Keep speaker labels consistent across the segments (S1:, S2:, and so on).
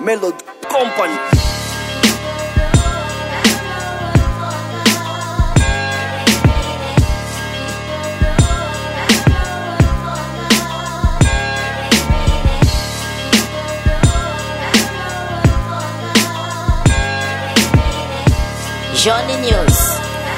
S1: Melody Company.
S2: Johnny News.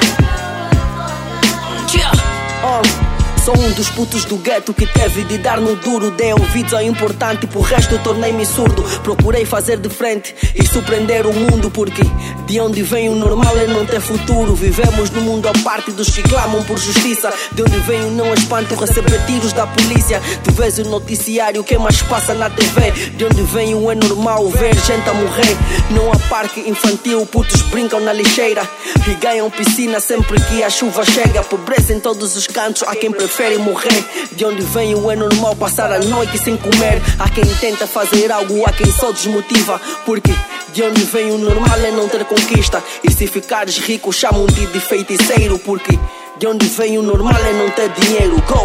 S1: Sou um dos putos do gueto que teve de dar no duro. Dei ouvidos ao importante, por resto tornei-me surdo. Procurei fazer de frente e surpreender o mundo, porque de onde vem o normal é não ter futuro. Vivemos num mundo à parte dos que clamam por justiça. De onde vem o não espanto receber tiros da polícia. Tu vês o noticiário, que mais passa na TV. De onde vem o é normal ver gente a morrer. Não há parque infantil, putos brincam na lixeira e ganham piscina sempre que a chuva chega. Pobreza em todos os cantos, há quem prefere morrer. De onde vem o é normal passar a noite sem comer. Há quem tenta fazer algo, há quem só desmotiva. Porque de onde vem o normal é não ter conquista. E se ficares rico chamam-te de feiticeiro. Porque de onde vem o normal é não ter dinheiro. Go!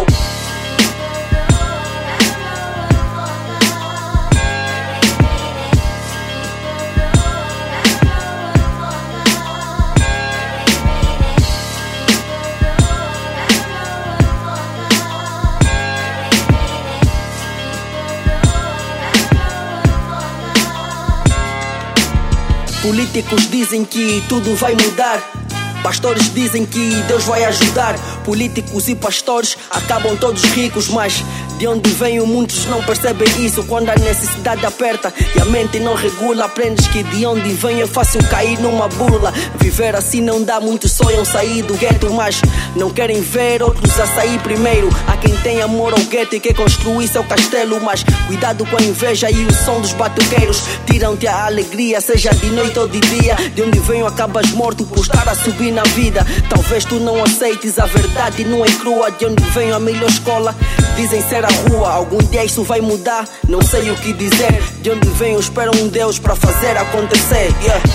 S1: Políticos dizem que tudo vai mudar. Pastores dizem que Deus vai ajudar. Políticos e pastores acabam todos ricos, mas de onde vem muitos não percebem isso. Quando a necessidade aperta e a mente não regula, aprendes que de onde vem é fácil cair numa burla. Viver assim não dá, muitos sonham sair do gueto, mas não querem ver outros a sair primeiro. Há quem tem amor ao gueto e quer construir seu castelo, mas cuidado com a inveja e o som dos batuqueiros. Tiram-te a alegria, seja de noite ou de dia. De onde venho acabas morto por estar a subir na vida. Talvez tu não aceites a verdade, não é crua. De onde venho a melhor escola dizem ser a rua. Algum dia isso vai mudar, não sei o que dizer. De onde venho espero um Deus para fazer acontecer.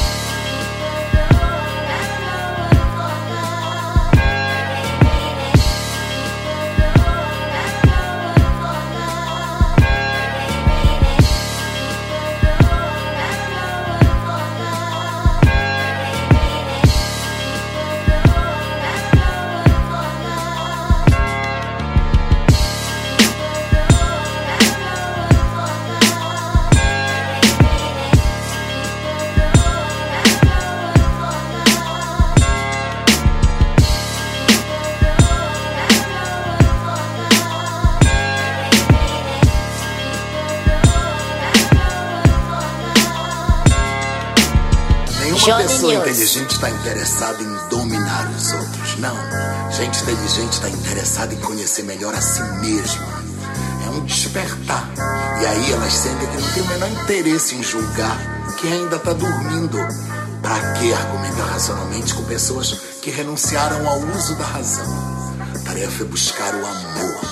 S3: Uma pessoa inteligente está interessada em dominar os outros. Não. Gente inteligente está interessada em conhecer melhor a si mesma. É um despertar. E aí elas sentem que não tem o menor interesse em julgar quem ainda está dormindo. Para que argumentar racionalmente com pessoas que renunciaram ao uso da razão? A tarefa é buscar o amor.